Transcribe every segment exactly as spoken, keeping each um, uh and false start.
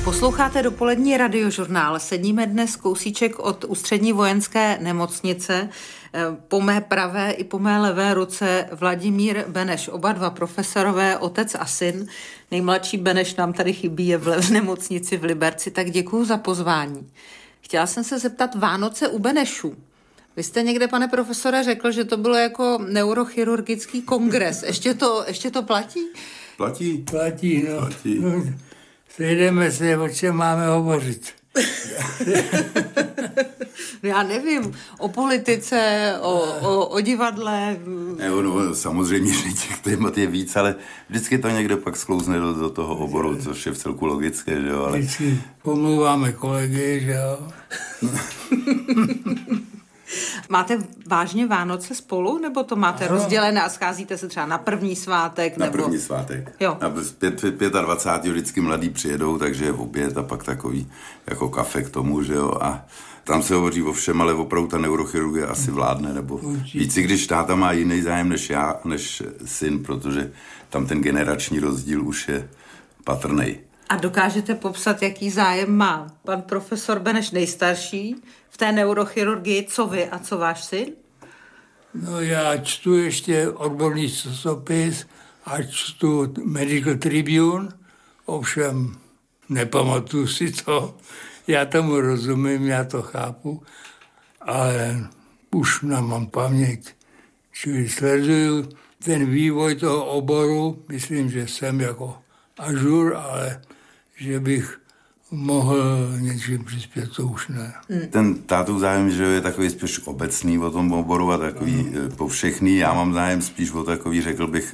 Posloucháte dopolední radiožurnál. Sedíme dnes kousíček od Ústřední vojenské nemocnice. Po mé pravé i po mé levé ruce Vladimír Beneš, oba dva profesorové, otec a syn. Nejmladší Beneš nám tady chybí, je v nemocnici v Liberci, tak děkuju za pozvání. Chtěla jsem se zeptat Vánoce u Benešů. Vy jste někde, pane profesore, řekl, že to bylo jako neurochirurgický kongres. Ještě to, ještě to platí? Platí. Platí, no. Platí. no sejdeme se, o čem máme hovořit. Já nevím, o politice, o, o, o divadle. Ne, no, samozřejmě, že těch témat je víc, ale vždycky to někdo pak sklouzne do, do toho oboru, což je v celku logické, že jo, ale... Vždycky pomluváme kolegy, že jo. Máte vážně Vánoce spolu, nebo to máte ano. rozdělené a scházíte se třeba na první svátek? Na nebo... první svátek. Jo. Na dvacátého pátého vždycky mladí přijedou, takže je oběd a pak takový jako kafe k tomu, že jo. A tam se hovoří o všem, ale opravdu ta neurochirurgie asi vládne, nebo víc, když táta má jiný zájem než já, než syn, protože tam ten generační rozdíl už je patrnej. A dokážete popsat, jaký zájem má pan profesor Beneš nejstarší v té neurochirurgii, co vy a co váš syn? No já čtu ještě odborný časopis a čtu Medical Tribune, ovšem nepamatuju si to, já tomu rozumím, já to chápu, ale už nemám paměť. Čili sleduju ten vývoj toho oboru, myslím, že jsem jako ažur, ale že bych mohl něčím přispět, to už ne. Ten tátův zájem, že je takový spíš obecný o tom oboru a takový mm. povšechný. Já mám zájem spíš o takový, řekl bych,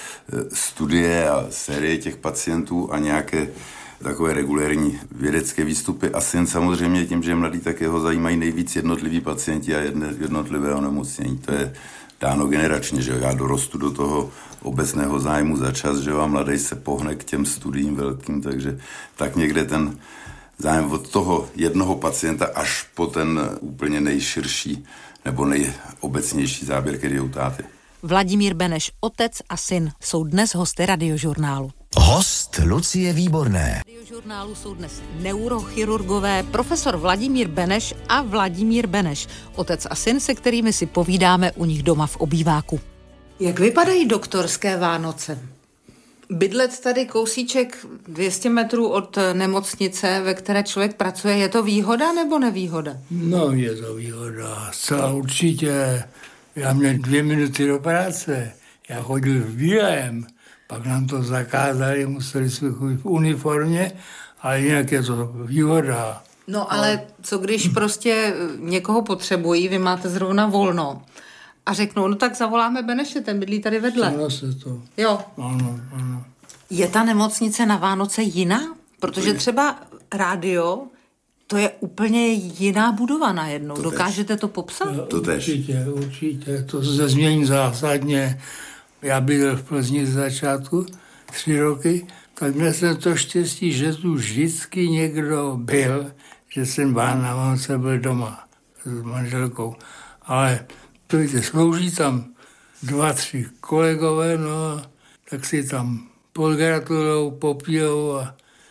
studie a série těch pacientů a nějaké takové regulérní vědecké výstupy. A syn samozřejmě tím, že je mladý, tak jeho zajímají nejvíc jednotliví pacienti a jednotlivé onemocnění. To je dáno generačně, že já dorostu do toho obecného zájmu za čas, že a mladý se pohne k těm studiím velkým, takže tak někde ten zájem od toho jednoho pacienta až po ten úplně nejširší nebo nejobecnější záběr, který je u táty. Vladimír Beneš, otec a syn, jsou dnes hosty radiožurnálu. Host Lucie Výborné. V radiožurnálu jsou dnes neurochirurgové profesor Vladimír Beneš a Vladimír Beneš, otec a syn, se kterými si povídáme u nich doma v obýváku. Jak vypadají doktorské Vánoce? Bydlet tady kousíček dvě stě metrů od nemocnice, ve které člověk pracuje, je to výhoda nebo nevýhoda? No, je to výhoda. Zcela určitě. Já měl dvě minuty do práce. Já chodil v bílém. Pak nám to zakázali, museli jsme chodit v uniformě, ale jinak je to výhoda. No ale co když prostě někoho potřebují, vy máte zrovna volno a řeknou, no tak zavoláme Beneše, ten bydlí tady vedle. Stalo se to. Jo. Ano, ano. Je ta nemocnice na Vánoce jiná? Protože třeba rádio, to je úplně jiná budova najednou. To Dokážete tež. to popsat? To tež. Určitě, určitě. To se změní zásadně. Já bydlel v Plzni z začátku, tři roky, tak měl jsem to štěstí, že tu vždycky někdo byl, že jsem na Vánoce byl doma s manželkou. Ale to víte, slouží tam dva, tři kolegové, no tak si tam pogratulujou, popijou a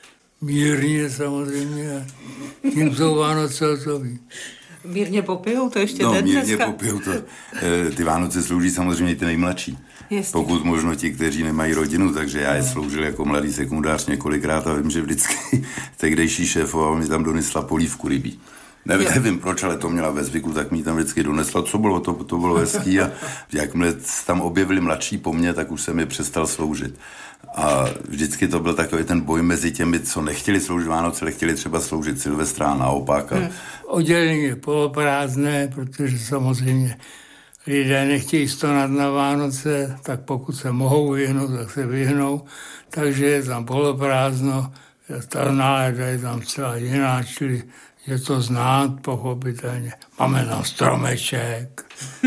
mírně samozřejmě. Tím jsou Vánoce hotový. Mírně popijou, to ještě no, den mírně dneska. popijou to. Ty Vánoce slouží samozřejmě ty nejmladší. Jestli. Pokud možno ti, kteří nemají rodinu, takže já je sloužil jako mladý sekundář několikrát a vím, že vždycky tehdejší šéfová mi tam donesla polívku rybí. Nevím, nevím proč, ale to měla ve zvyku, tak mi tam vždycky donesla. Co bylo, to, to bylo hezký a jakmile tam objevili mladší po mně, tak už jsem je přestal sloužit. A vždycky to byl takový ten boj mezi těmi, co nechtěli sloužit Vánoce, ale chtěli třeba sloužit Silvestra a naopak. A... Hmm. Oddělení je poloprázdné, protože samozřejmě lidé nechtějí stonat na Vánoce, tak pokud se mohou vyhnout, tak se vyhnou. Takže je tam poloprázdno, ta nálada je tam celá jiná, čili je to znát, pochopitelně. Máme tam stromeček.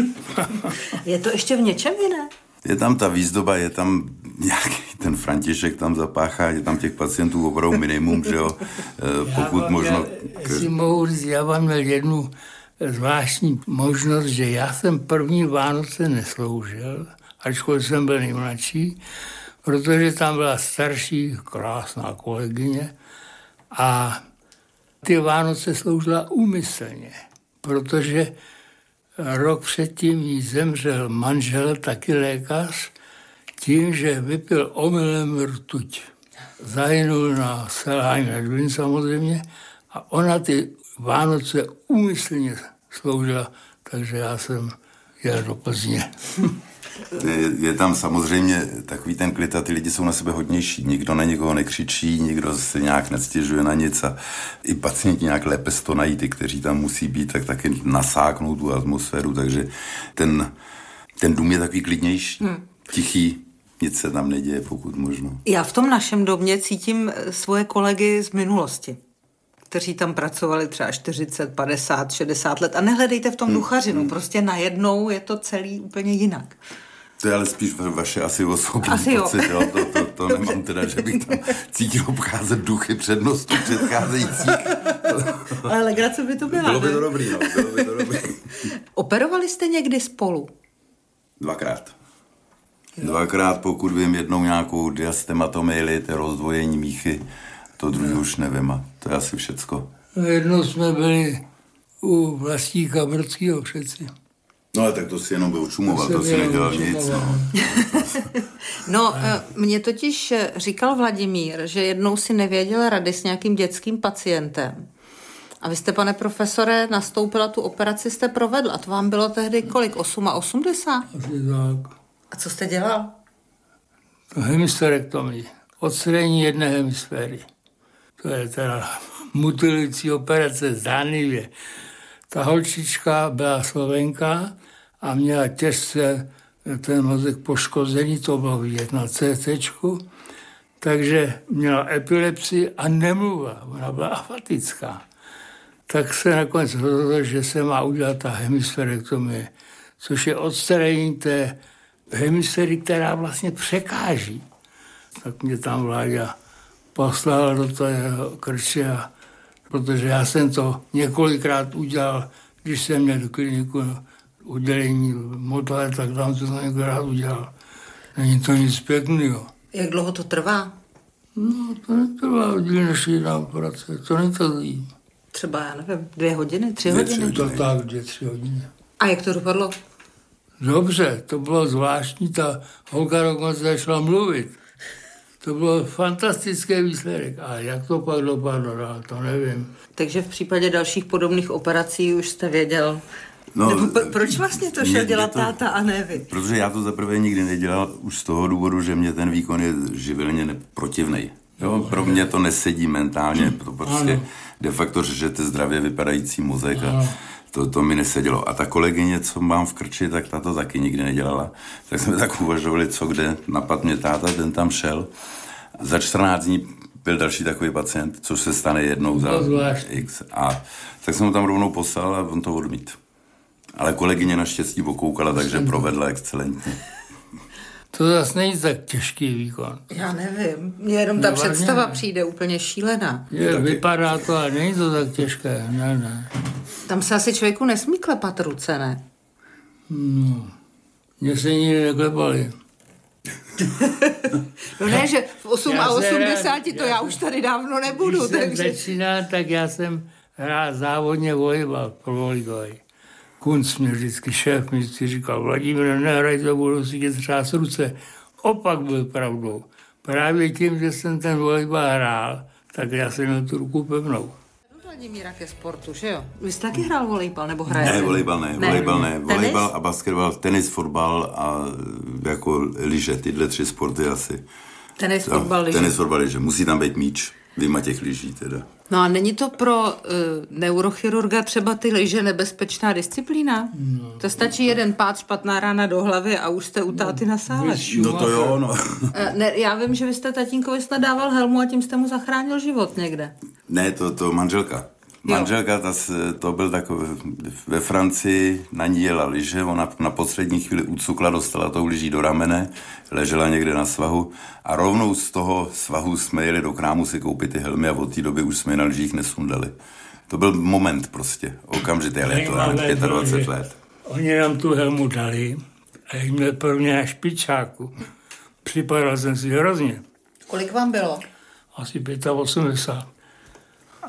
Je to ještě v něčem jiné? Je tam ta výzdoba, je tam nějaký ten František tam zapáchá, je tam těch pacientů opravdu minimum, že jo, pokud já možno... Já, jestli mohu říct, já vám měl jednu zvláštní možnost, že já jsem první Vánoce nesloužil, ačkoliv jsem byl nejmladší, protože tam byla starší, krásná kolegyně A ty Vánoce sloužila úmyslně, protože rok předtím jí zemřel manžel, taky lékař, tím, že vypil omylem rtuť. Zahynul na selhání ledvin samozřejmě a ona ty Vánoce úmyslně sloužila, takže já jsem jel do Plzně. Je, je tam samozřejmě takový ten klid a ty lidi jsou na sebe hodnější. Nikdo na nikoho nekřičí, nikdo se nějak nestěžuje na nic a i pacienti nějak lépe stonají, ty, kteří tam musí být, tak taky nasáknou tu atmosféru, takže ten, ten dům je takový klidnější, hmm. tichý, nic se tam neděje, pokud možno. Já v tom našem domě cítím svoje kolegy z minulosti, kteří tam pracovali třeba čtyřicet, padesát, šedesát let a nehledejte v tom duchařinu, hmm. prostě najednou je to celý úplně jinak. To je ale spíš vaše asi osobní asi pocit, jo. To, to, to nemám teda, že bych tam cítil obcházet duchy přednostů předcházejících. Ale legrace by to byla. Bylo by to dobrý, no, bylo by to dobrý. Operovali jste někdy spolu? Dvakrát. Dvakrát, pokud vím, jednou nějakou diastematomii, to rozdvojení míchy, to druhý už nevím a to je asi všecko. Jednou jsme byli u Vlastíka Brdského přeci. No ale tak to si jenom byl čumoval, to, to si nedělal nic. No. no, mě totiž říkal Vladimír, že jednou si nevěděl rady s nějakým dětským pacientem. A vy jste, pane profesore, nastoupila tu operaci, jste provedl. A to vám bylo tehdy kolik? osmdesát osm? Asi tak. A co jste dělal? To hemisferektomii. Odstranění jedné hemisféry. To je teda mutilující operace zdánlivě. Ta holčička byla Slovenka a měla těžce ten mozek poškozený, to bylo vidět na cé téčku, takže měla epilepsii a nemluvila, ona byla afatická. Tak se nakonec rozhodlo, že se má udělat ta hemisferektomie, což je odstranění té hemisféry, která vlastně překáží. Tak mě tam Vláďa poslal do toho krče, protože já jsem to několikrát udělal, když jsem měl do kliniku udělení modle, tak tam to několikrát udělal. Není to nic pěkného. Jak dlouho to trvá? No, to netrvá díl než jiná operace, to netrvá. Třeba, já nevím, dvě hodiny, tři dvě, hodiny? Tři to tak, dvě, tři hodiny. A jak to dopadlo? Dobře, to bylo zvláštní, ta holka dokonce začala mluvit. To bylo fantastický výsledek. A jak to pak dopadlo, to nevím. Takže v případě dalších podobných operací už jste věděl, no, nebo pro, proč vlastně to šel dělat to, táta a ne vy? Protože já to zaprvé nikdy nedělal už z toho důvodu, že mě ten výkon je živelně protivnej. Jo, pro mě to nesedí mentálně, to prostě ano. De facto řešete zdravě vypadající mozek a to, to mi nesedělo. A ta kolegyně, co mám v krči, tak ta to taky nikdy nedělala. Tak jsme tak uvažovali, co kde, napad mě táta, ten tam šel. Za čtrnáct dní byl další takový pacient, což se stane jednou za X. A tak jsem ho tam rovnou poslal a on to odmít. Ale kolegyně naštěstí pokoukala, takže provedla excelentně. To zase není tak těžký výkon. Já nevím, mně jenom ta Nevarně představa ne. přijde úplně šílená. Je, vypadá to, ale není to tak těžké, ne, ne. Tam se asi člověku nesmí klepat ruce, ne? No, mě se nikdy neklepali. No ne, že v osm a osmdesáti to já, já už tady dávno nebudu. Když takže... jsem začínal, tak já jsem hrál závodně volejbal pro volejbal. Kunc mě vždycky, šéf mi vždycky říkal, Vladimír, nehraj to, budu si tě třás ruce. Opak byl pravdou. Právě tím, že jsem ten volejbal hrál, tak já jsem měl tu ruku pevnou. Vladimíra ke sportu, že jo? Vy jste taky hrál volejbal, nebo hrajete? Ne, volejbal ne, ne. volejbal ne. Volejbal a basketbal, tenis, fotbal a jako lyže, tyhle tři sporty asi. Tenis, fotbal, lyže. Tenis, fotbal, lyže. Musí tam být míč, vyjma těch lyží teda. No a není to pro uh, neurochirurga třeba ty lyže nebezpečná disciplína? No, to stačí no, jeden pád, špatná rána do hlavy a už jste u táty na sále. No to jo, no. Uh, ne, já vím, že vy jste tatínkovi snad dával helmu a tím jste mu zachránil život někde. Ne, to, to manželka. Manželka, ta, to byl takový, ve Francii na ní jela lyže, ona na poslední chvíli ucukla, dostala tou lyží do ramene, ležela někde na svahu a rovnou z toho svahu jsme jeli do krámu si koupit ty helmy a od té doby už jsme je na lyžích nesundali. To byl moment prostě, okamžitě, ale to je dvacet pět let. Oni nám tu helmu dali a jak měl pro mě na špičáku. Připadal jsem si hrozně. Kolik vám bylo? Asi osmdesát pět.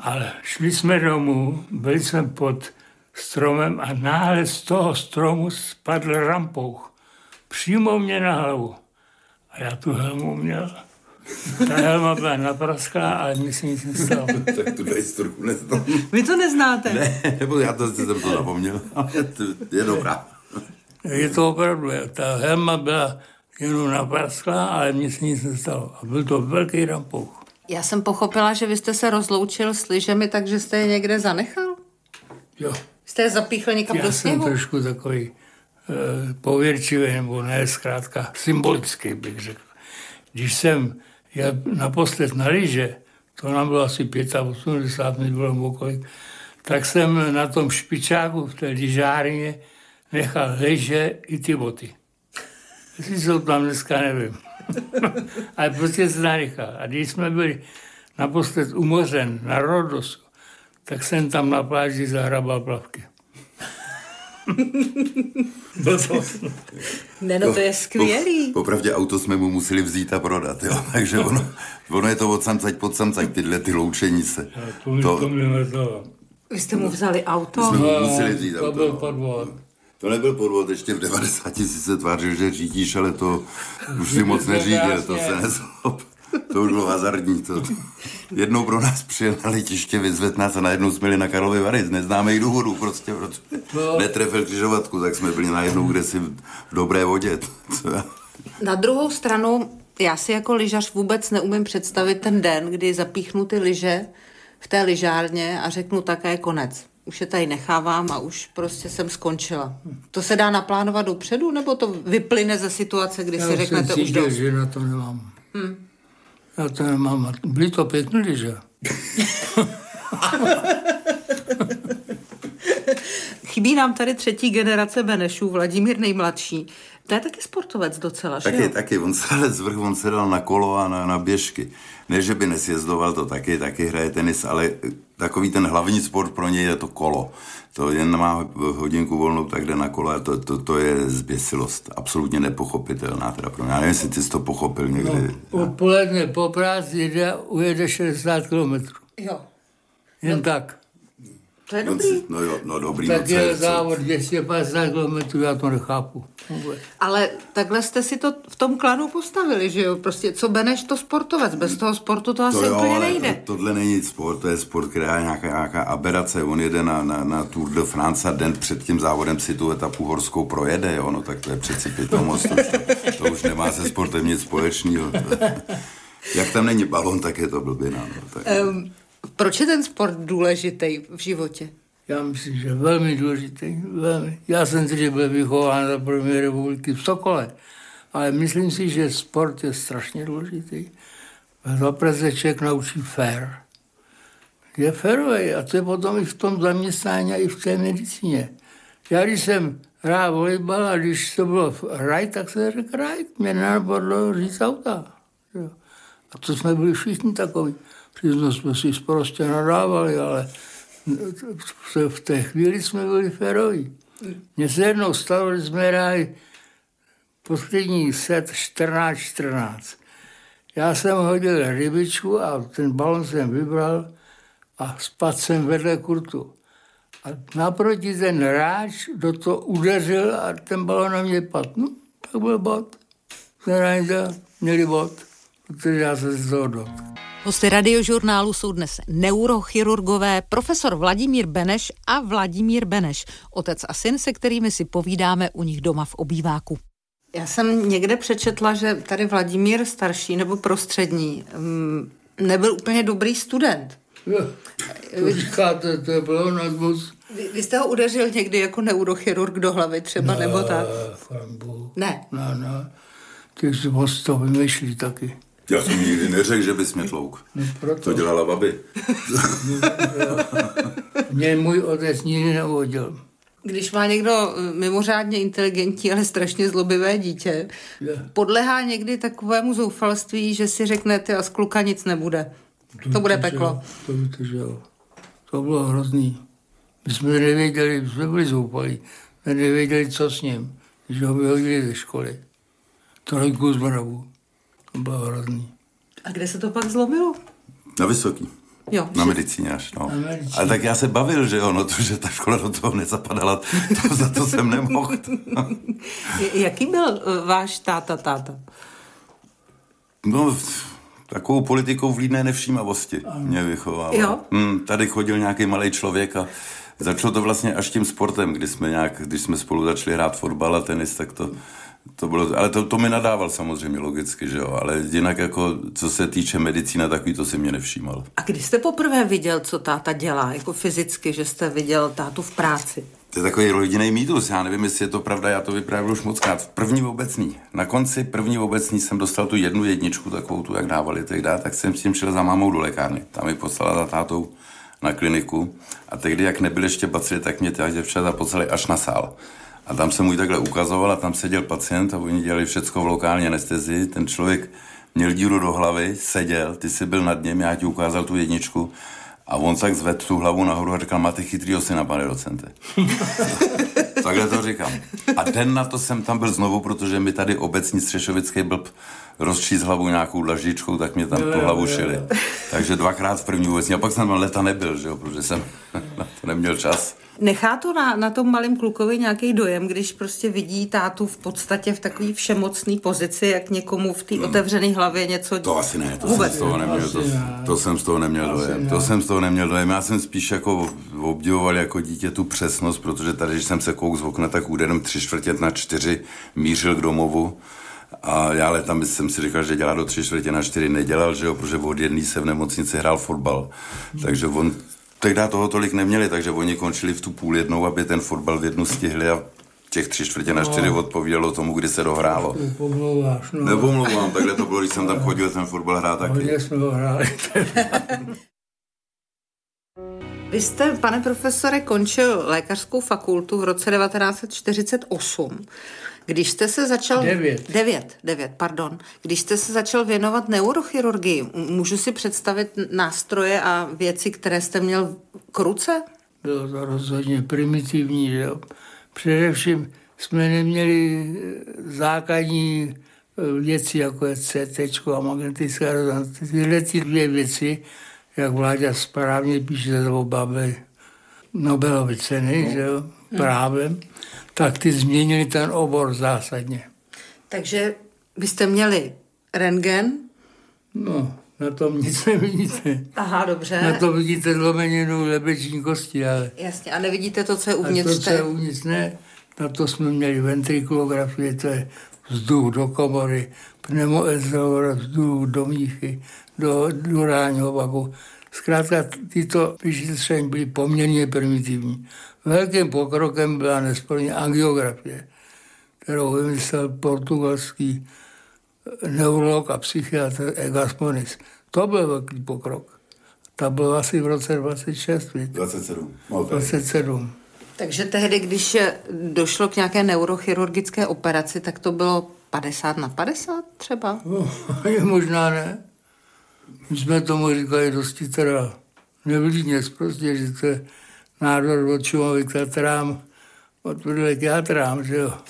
Ale šli jsme domů, byli jsme pod stromem a náhle z toho stromu spadl rampouch. Přímo mě na hlavu. A já tu helmu měl. Ta helma byla naprasklá, ale mi se nic nestalo. Tak tu historku neznám. Vy to neznáte? Ne, nebo já to jsem to zapomněl. Je, to, je dobrá. Je to opravdu. Ta helma byla jenom naprasklá, ale mi se nic nestalo. A byl to velký rampouch. Já jsem pochopila, že vy jste se rozloučil s lyžemi, takže jste je někde zanechal? Jo. Jste je zapíchl někam Já do jsem sněhu? trošku takový e, pověrčivý, nebo ne, zkrátka symbolický bych řekl. Když jsem jel naposled na lyže, to nám bylo asi osmdesát pět, mi bylo okolik, tak jsem na tom špičáku v té lyžárně nechal lyže i ty boty. Jestli jsou tam dneska, nevím. Ale prostě se nanechal. A když jsme byli naposled umořen na Rodosu, tak jsem tam na pláži zahrabal plavky. Ne, no to je skvělý. Po, popravdě auto jsme mu museli vzít a prodat, jo. Takže ono, ono je to od samcať pod samcať, tyhle ty loučenice. To, to, to mě mrzelo. Vy jste mu vzali auto? Jsme mu No, museli vzít to auto. byl no. podvod. To nebyl podvod, ještě v devadesáti si se tvářil, že řídíš, ale to už si moc neřídil, to se nezlob. To už bylo hazardní. To. Jednou pro nás přijel na letiště, vyzvedl nás a najednou jsme byli na Karlovy Vary z neznámých důvodů, prostě, protože No. netrefil křižovatku, tak jsme byli najednou kde si v dobré vodě. Na druhou stranu, já si jako lyžař vůbec neumím představit ten den, kdy zapíchnu ty lyže v té lyžárně a řeknu také konec. Už je tady nechávám a už prostě jsem skončila. To se dá naplánovat dopředu, nebo to vyplyne ze situace, kdy Já si řeknete jsem už cítil, dost? že na to nemám. Hmm. Já to nemám. Byly to pěkný lyže. Chybí nám tady třetí generace Benešů, Vladimír nejmladší. To je taky sportovec docela, že Taky, jo? taky, on se ale zvrch, on se dal na kolo a na, na běžky. Ne, že by nesjezdoval, to taky, taky hraje tenis, ale takový ten hlavní sport pro něj je to kolo. To jen má hodinku volnou, tak jde na kolo a to, to, to je zběsilost. Absolutně nepochopitelná teda pro mě. Já nevím, jestli ty jsi to pochopil někdy. No, odpoledne po práci jde, ujede šedesát kilometrů. Jo, Jen No. tak. to je No, dobrý. no jo, no dobrý. Tak no, co je co- závod dvě stě padesát kilometrů, já to nechápu. Vůbec. Ale takhle jste si to v tom klanu postavili, že jo? Prostě co Beneš, to sportovec. Bez toho sportu to asi To jo, úplně ale nejde. to, tohle není sport, to je sport, která je nějaká, nějaká aberace. On jede na, na, na Tour de France a den před tím závodem si tu etapu horskou projede, jo? No tak to je přeci pitomost, to, to, to už nemá se sportem nic společného. Jak tam není balon, tak je to blbina. No, tak. Um, proč je ten sport důležitý v životě? Já myslím, že velmi důležitý. Velmi. Já jsem si byl vychován za první republiky v Sokole, ale myslím si, že sport je strašně důležitý. Zaprvé se člověk naučí fér. Je férový a to je potom i v tom zaměstnání a i v té medicíně. Já když jsem hrál volejbal a když to bylo right, tak se řekl right. Mě nenapadlo říct auta. Jo. A to jsme byli všichni takový. Přitom jsme si prostě nadávali, ale v té chvíli jsme byli féroví. Mně se jednou stalo, že jsme hráli poslední set čtrnáct čtrnáct. Já jsem hodil rybičku a ten balon jsem vybral a spadl jsem vedle kurtu. A naproti ten hráč do toho udeřil a ten balon na mě padl. No, tak byl bod. Zraňte, měli bod, protože já se z toho dotkl. Hosty Radiožurnálu jsou dnes neurochirurgové profesor Vladimír Beneš a Vladimír Beneš, otec a syn, se kterými si povídáme u nich doma v obýváku. Já jsem někde přečetla, že tady Vladimír starší nebo prostřední nebyl úplně dobrý student. Jo, to říkáte, to je bylo nadmus. Vy, vy jste ho udeřil někdy jako neurochirurg do hlavy třeba, ne, nebo tak? Frambu. Ne. Ne, ne. Ty si moc to vymýšlí taky. Já jsem nikdy neřekl, že bys mě tlouk. No, proto. To dělala babi. Mě můj otec nikdy nevodil. Když má někdo mimořádně inteligentní, ale strašně zlobivé dítě, podlehá někdy takovému zoufalství, že si řekne, ty a z kluka nic nebude. To, to bude peklo. To víte, že jo. To bylo hrozný. My jsme nevěděli, jsme byli zoufalí, my nevěděli, co s ním, když ho vyhodili ze školy. Trojku z mravu. To bylo hrozný. A kde se to pak zlomilo? Na Vysoký. Jo, na medicíně až, no. medicíně. Ale tak já se bavil, že jo, no to, že ta škola do toho nezapadala, to, za to jsem nemohl. Jaký byl váš táta, táta? No, takovou politikou vlídné nevšímavosti mě vychovával. Jo? Hmm, tady chodil nějaký malý člověk a začalo to vlastně až tím sportem, kdy jsme nějak, když jsme spolu začali hrát fotbal a tenis, tak to, to bylo, ale to, to mi nadával samozřejmě logicky, že jo, ale jinak jako, co se týče medicína, takový to si mě nevšímal. A kdy jste poprvé viděl, co táta dělá, jako fyzicky, že jste viděl tátu v práci? To je takový rodinný mýtus, já nevím, jestli je to pravda, já to vyprávěl už mockrát. V první obecní, na konci první obecní jsem dostal tu jednu jedničku, takovou tu, jak dávali tehdy, tak jsem s tím šel za mámou do lékárny. Tam mi poslala za tátou na kliniku a tehdy, jak nebyly ještě bacily, tak mě ty děvčata poslali až na sál. A tam jsem mu ji takhle ukazoval a tam seděl pacient a oni dělali všecko v lokální anestezii. Ten člověk měl díru do hlavy, seděl, ty jsi byl nad ním, já ti ukázal tu jedničku. A on tak zvedl tu hlavu nahoru a říkal, máte chytrýho syna, pane docente. Takhle to říkám. A den na to jsem tam byl znovu, protože mi tady obecní střešovický blb rozčíst hlavu nějakou dlaždičkou, tak mě tam tu hlavu šili. Takže dvakrát v první obecní. A pak jsem tam leta nebyl, že jo, protože jsem na to neměl čas. Nechá to na, na tom malém klukovi nějaký dojem, když prostě vidí tátu v podstatě v takové všemocné pozici, jak někomu v té hmm. otevřené hlavě něco... To asi ne, to vůbec. jsem z toho neměl, to, to jsem z toho neměl dojem. To jsem z toho neměl dojem. Já jsem spíš jako obdivoval jako dítě tu přesnost, protože tady, když jsem se kouk z okna, tak úderem tři čtvrtě na čtyři mířil k domovu. A já ale tam jsem si říkal, že dělá do tři čtvrtě na čtyři nedělal, že jo, protože od jedný se v nemocnici hrál fotbal. Takže on... Tehdy toho tolik neměli, takže oni končili v tu půl jednou, aby ten fotbal v jednu stihli a těch tři čtvrtě na čtyři odpovídalo tomu, kdy se dohrálo. Pomlouváš, no. Nepomlouvám, takhle to bylo, když jsem tam chodil ten fotbal hrát taky. Hodně jsme ho hráli. Vy jste, pane profesore, končil lékařskou fakultu v roce devatenáct set čtyřicet osm. Když jste se začal... Devět. Devět, devět, pardon. Když jste se začal věnovat neurochirurgii, můžu si představit nástroje a věci, které jste měl k ruce? Bylo to rozhodně primitivní, že jo. Především jsme neměli základní věci, jako je C T a magnetická rezonance. Tyhle ty dvě věci, jak Vláďa správně píše za obavy Nobelovy ceny, no. Že jo, právem, tak ty změnili ten obor zásadně. Takže byste měli rentgen? No, na tom nic nevidíte. Aha, dobře. Na to vidíte zlomeninu lebeční kosti, ale... Jasně, a nevidíte to, co je uvnitř? A to, co je uvnitř, ne. Na to jsme měli ventrikulografii, to je vzduch do komory, pneumoezolor, vzduch do míchy, do durálního vaku. Zkrátka, tyto vyšetření byly poměrně primitivní. Velkým pokrokem byla nesporně angiografie, kterou vymyslel portugalský neurolog a psychiatr Egas Moniz. To byl velký pokrok. To bylo asi v roce dvacet šest. dvacet sedm. dvacet sedm. Takže tehdy, když došlo k nějaké neurochirurgické operaci, tak to bylo padesát na padesát třeba? No, možná ne. My jsme tomu říkali dosti teda nevlídně prostě, že to je nádor od čumovy k Tatrám, od vedle k játrám, že jo.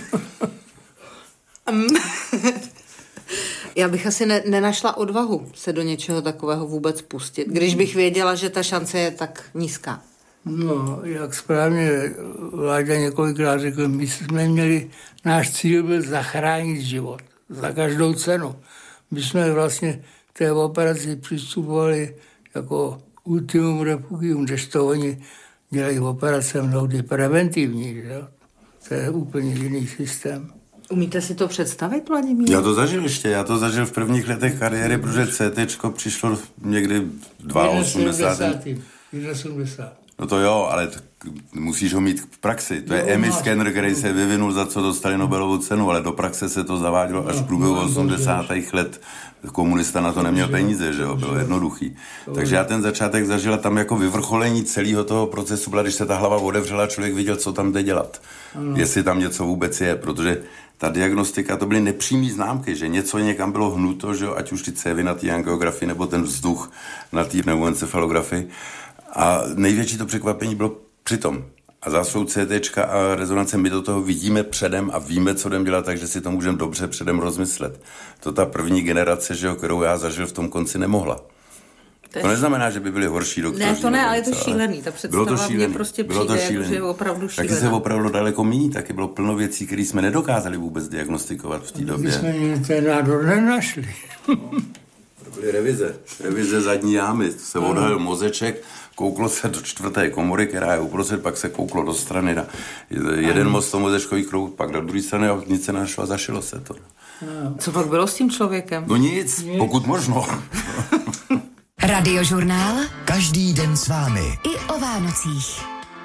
Já bych asi ne, nenašla odvahu se do něčeho takového vůbec pustit, když bych věděla, že ta šance je tak nízká. No, jak správně Vláďa několikrát řekl, my jsme měli, náš cíl byl zachránit život za každou cenu. My jsme vlastně k té operaci přistupovali jako ultimum refugium, kdežto oni dělají operace mnohdy preventivní, že jo? To je úplně jiný systém. Umíte si to představit, Vladimír? Já to zažil ještě, já to zažil v prvních letech kariéry, protože C T přišlo někdy osmdesát dva. osmdesát. No to jo, ale t- musíš ho mít v praxi. To je E M I skener, který se vyvinul, za co dostali Nobelovu cenu, ale do praxe se to zavádělo až v průběhu osmdesátých let. Komunista na to neměl peníze, že jo, bylo jednoduchý. Takže já ten začátek zažil tam jako vyvrcholení celého toho procesu, byla, když se ta hlava otevřela, člověk viděl, co tam jde dělat. Jestli tam něco vůbec je, protože ta diagnostika, to byly nepřímý známky, že něco někam bylo hnuto, že jo, ať už ty cévy na té angiografii, nebo ten vzduch na té pneumoencefalografii. A největší to překvapení bylo přitom. A zásou C T a rezonance my do toho vidíme předem a víme, co jdem dělat, takže si to můžeme dobře předem rozmyslet. To ta první generace, že jo, kterou já zažil v tom konci, nemohla. To, to neznamená, že by byli horší doktoři. Ne, to ne, ale je to šílený. Ta představa bylo to šílený. Mě prostě bylo přijde, to šílený. že je opravdu šílená. Taky se opravdu daleko míní, taky bylo plno věcí, které jsme nedokázali vůbec diagnostikovat v té době. My jsme ten nádor nenašli. To byly revize. Revize zadní jámy. Se odhalil mozeček, kouklo se do čtvrté komory, která je uprostřed, pak se kouklo do strany na jeden mozečkový kruh, pak do druhé strany a nic se našlo a zašilo se to. Co pak bylo s tím člověkem? No nic, nic. Pokud možno. Radiožurnál. Každý den s vámi. I o Vánocích.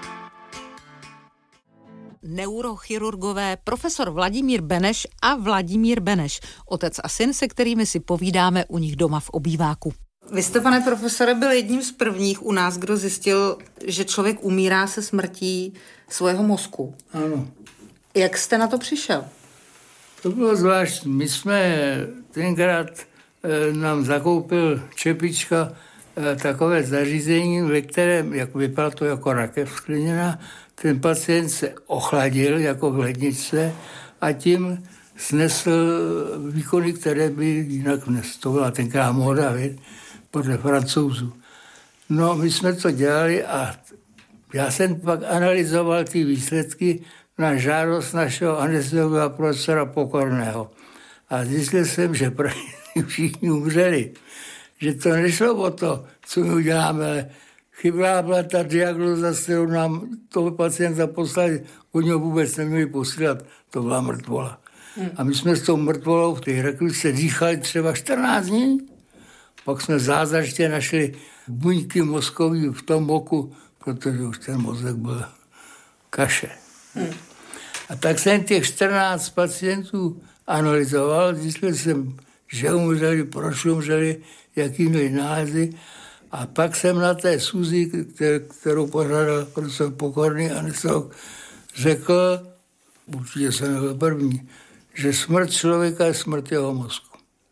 Neurochirurgové profesor Vladimír Beneš a Vladimír Beneš, otec a syn, se kterými si povídáme u nich doma v obýváku. Vy jste, pane profesore, byl jedním z prvních u nás, kdo zjistil, že člověk umírá se smrtí svého mozku. Ano. Jak jste na to přišel? To bylo zvláštní. My jsme tenkrát e, nám zakoupil Čepička e, takové zařízení, ve kterém, jak vypadalo to jako rakev skleněná, ten pacient se ochladil jako v ledničce a tím snesl výkony, které by jinak dnes. To byla tenkrát móda, věd, podle Francouzů. No, my jsme to dělali a já jsem pak analyzoval ty výsledky na žádost našeho anesteziologa profesora Pokorného. A zjistil jsem, že všichni umřeli. Že to nešlo o to, co my uděláme, ale chybná byla ta diagnoza, s kterou nám toho pacienta poslali, od něho vůbec neměli posílat, to byla mrtvola. Hmm. A my jsme s tou mrtvolou v té rekvice dýchali třeba čtrnáct dní, pak jsme zázračně našli buňky mozkový v tom boku, protože už ten mozek byl kaše. Hmm. A tak jsem těch čtrnáct pacientů analyzoval, zjistil jsem, že umřeli, proč umřeli, jaký měli nálezy. A pak jsem na té schůzi, kterou pořádal profesor Pokorný anesteziolog, řekl, určitě jsem nebyl první, že smrt člověka je smrt jeho mozku.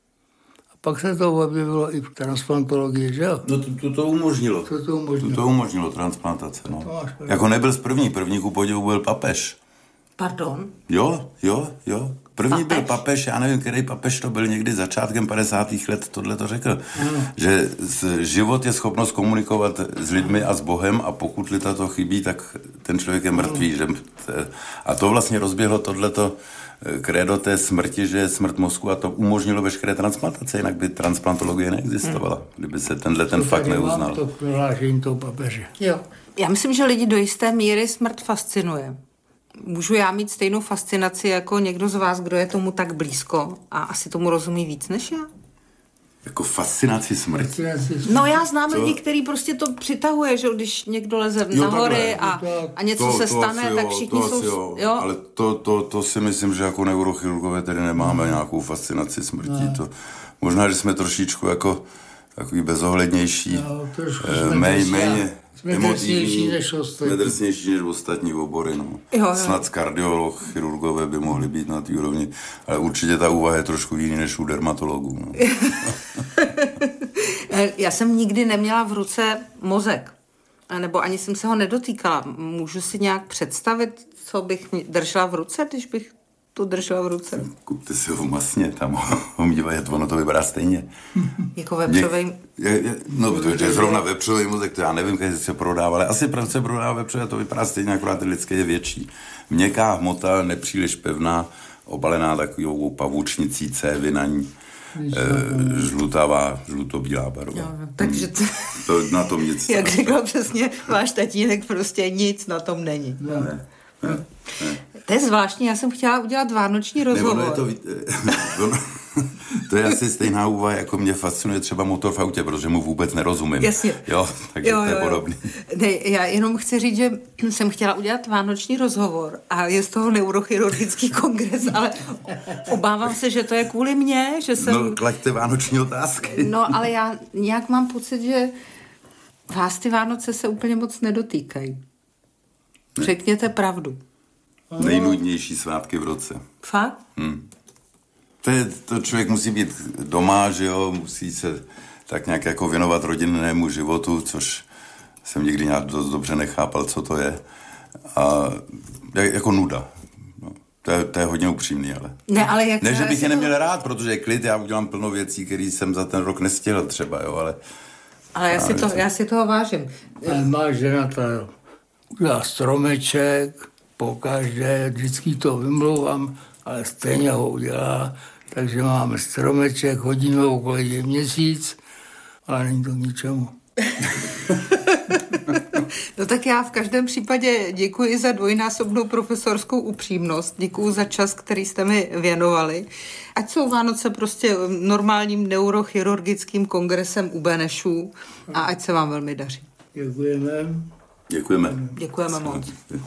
A pak se to objevilo i v transplantologii, že jo? No to, to, to umožnilo. To, to umožnilo. To, to umožnilo transplantace, no. Jako nebyl z první, první ku podivu byl papež. Pardon? Jo, jo, jo. První papež? byl papež, já nevím, který papež to byl, někdy začátkem padesátých let tohle to řekl, mm. že život je schopnost komunikovat s lidmi a s Bohem a pokud lida to chybí, tak ten člověk je mrtvý. Mm. Že, a to vlastně rozběhlo tohleto krédo té smrti, že je smrt mozku a to umožnilo veškeré transplantace, jinak by transplantologie neexistovala, mm. kdyby se tenhle ten fakt neuznal. To prohlášení toho papeže. Jo. Já myslím, že lidi do jisté míry smrt fascinuje. Můžu já mít stejnou fascinaci jako někdo z vás, kdo je tomu tak blízko a asi tomu rozumí víc než já? Jako fascinaci smrti? No já znám to... lidi, který prostě to přitahuje, že když někdo leze jo, na hory a, a něco to, se to stane, tak všichni jo, jsou... Jo. Jo? Ale to, to, to si myslím, že jako neurochirurgové tady nemáme hmm. nějakou fascinaci smrti. To, možná, že jsme trošičku jako takový bezohlednější, no, eh, méně, méně jsme drsnější než ostatní. Jsme drsnější než ostatní obory, no. Jo, jo. Snad kardiolog, chirurgové by mohli být na té úrovni, ale určitě ta úvaha je trošku jiný než u dermatologů. No. Já jsem nikdy neměla v ruce mozek, nebo ani jsem se ho nedotýkala. Můžu si nějak představit, co bych držela v ruce, když bych to držela v ruce? Kupte si ho masně, tam ho mývají, ono to vypadá stejně. Jako vepřovej? Je, je, no, to je zrovna vepřovej mozek, to já nevím, když se prodává, ale asi se prodává vepřovej, to vypadá stejně, akorát ten lidský je větší. Měkká hmota, nepříliš pevná, obalená takovou pavučnicí cévy na ní. E, žlutavá, žlutobílá barva. Jo, takže to, to na tom nic. Jak řekl přesně váš tatínek, prostě nic na tom není. Ne, ne, ne, ne. To je zvláštní, já jsem chtěla udělat vánoční rozhovor. Ne, ono je to, ono, to je asi stejná úvaha, jako mě fascinuje třeba motor v autě, protože mu vůbec nerozumím. Jasně. Jo, takže jo, to je jo, podobný. Ne, já jenom chci říct, že jsem chtěla udělat vánoční rozhovor a je z toho neurochirurgický kongres, ale obávám se, že to je kvůli mně, že jsem... No, klaďte vánoční otázky. No, ale já nějak mám pocit, že vás ty Vánoce se úplně moc nedotýkají. Řekněte pravdu. Nejnudnější svátky v roce. Fakt? Hmm. To, je, to člověk musí být doma, že jo, musí se tak nějak jako věnovat rodinnému životu, což jsem nikdy nějak dost dobře nechápal, co to je. A je, jako nuda. No, to, je, to je hodně upřímný, ale... Ne, ale jak ne, že bych je neměl to... rád, protože je klid, já udělám plno věcí, které jsem za ten rok nestihl třeba, jo, ale Ale já si, to, já si toho vážím. Ale má žena ta udělá stromeček, pokaždé, vždycky to vymlouvám, ale stejně ho udělá. Takže máme stromeček, hodinovou koleji měsíc, ale není to k ničemu. No tak já v každém případě děkuji za dvojnásobnou profesorskou upřímnost, děkuji za čas, který jste mi věnovali. Ať jsou Vánoce prostě normálním neurochirurgickým kongresem u Benešů a ať se vám velmi daří. Děkujeme. Děkujeme. Děkujeme moc.